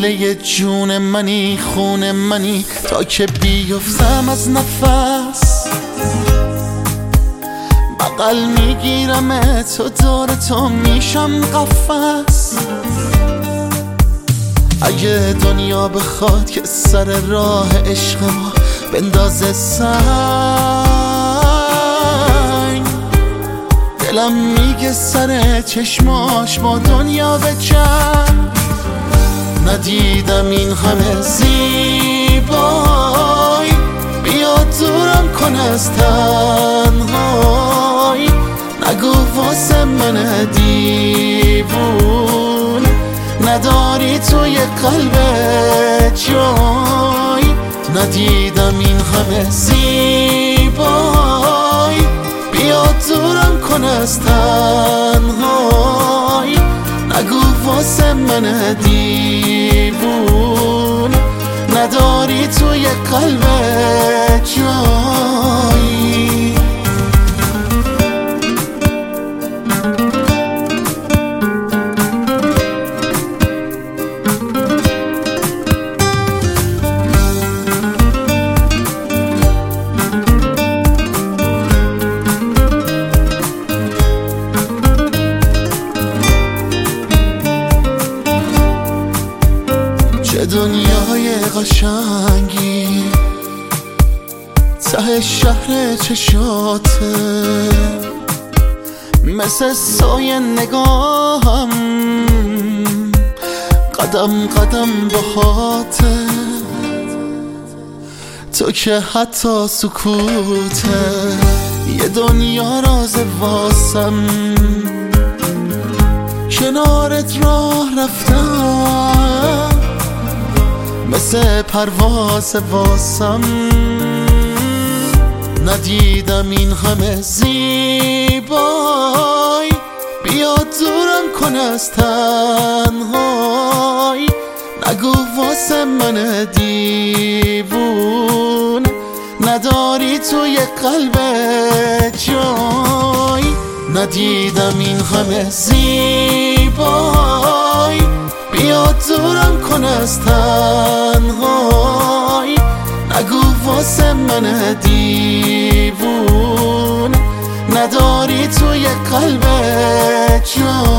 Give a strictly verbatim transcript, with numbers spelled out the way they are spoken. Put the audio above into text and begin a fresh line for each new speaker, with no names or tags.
قبله جون منی، خون منی تا که بیفتم از نفس. بغل میگیرم تو، دور تو میشم قفس. اگه دنیا بخواد که سر راه عشق ما بندازه سنگ، دلم میگه سر چشماش با دنیا بجنگ. ندیدم این همه زیبایی، بیا دورم کن از تنهایی. نگو واسه من دیوون نداری توی قلبت جای. ندیدم این همه زیبایی، بیا دورم کن از تنهایی. نگو واسه من دیوون نداری توی قلبت جایی. چه دنیای قشنگی ته شهر چشاته، مثل سایه نگاهم قدم قدم باهاته. تو که حتی سکوته یه دنیا راز واسم، کنارت راه رفتم مثل پرواز واسم. ندیدم این همه زیبایی، بیا دورم کن از تنهایی. نگو واسه من دیوون نداری توی قلبت جای. ندیدم این همه زیبایی، بیا دورم کن از تنهایی. نگو واسه من دیوون نداری توی قلبت جای.